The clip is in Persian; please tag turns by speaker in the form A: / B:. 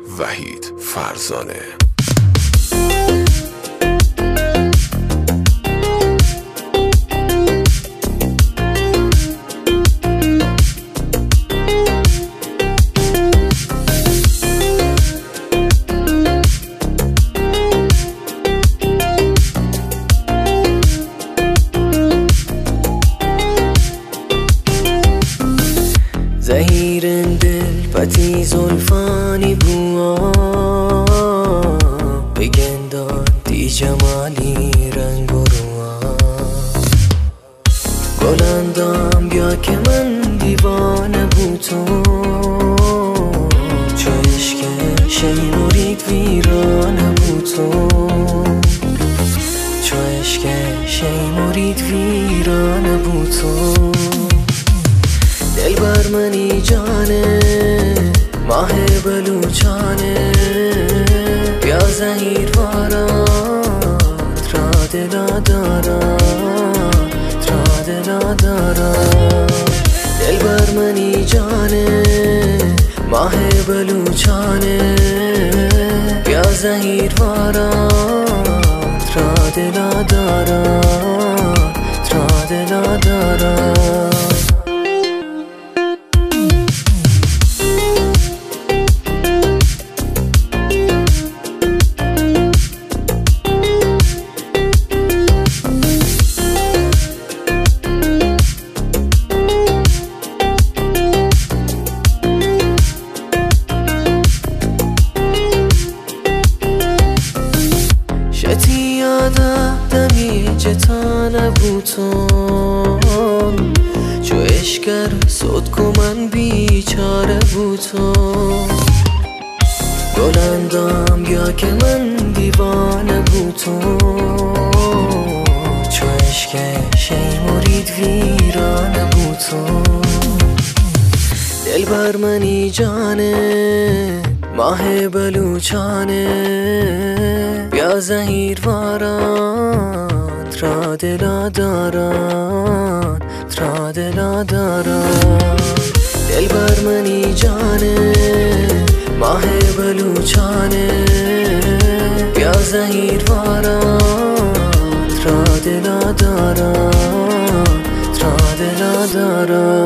A: وحید فرزانه.
B: زهیر دل پتی زلفانی بوا بگندان دی جمالی رنگ و روا گلندام بیا که من دیوانه بود تو چو عشق شیمورید ویرانه بود تو چو عشق شیمورید ویرانه بود تو دل بر منی جانه ماه بلوچانه بیا زهیر وارات را دلا دارات را دلا دارات دل بر منی جانه ماه بلوچانه بیا زهیر وارات را دلا دارات را دلا دارات شتی یاده دمی جتانه بودم چو اشکر صد من بیچاره بودم گلندام بیا که من دیوانه بودم چو عشق شیمورید ویرانه بودم دل بر منی جانه ماه بلوچانه بیا زهیر وارات را دلا دارات را دلا دارات دل بر منی جانه ماه بلوچانه بیا زهیر وارات را دلا دارات را دلا دارات